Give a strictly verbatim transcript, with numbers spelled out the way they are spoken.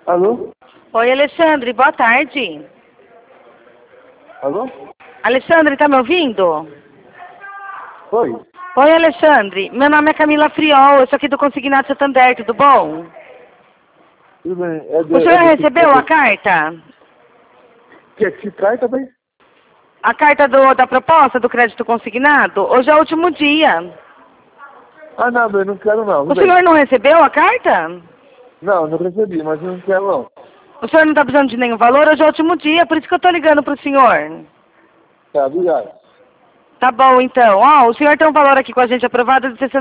Alô? Oi, Alexandre, boa tarde. Alô? Alexandre, tá me ouvindo? Oi. Oi, Alexandre. Meu nome é Camila Friol, eu sou aqui do Consignado Santander, tudo bom? Tudo bem. É de, O senhor é de, recebeu é a de, carta? que, que traz também? A carta do, da proposta do crédito consignado? Hoje é o último dia. Ah, não, eu não quero não. O Tudo bem. senhor não recebeu a carta? Não, não recebi, mas eu não quero não. O senhor não está precisando de nenhum valor? Hoje é o último dia, por isso que eu estou ligando para o senhor. Tá, obrigado. Tá bom, então. Ó, o senhor tem um valor aqui com a gente aprovado de sessenta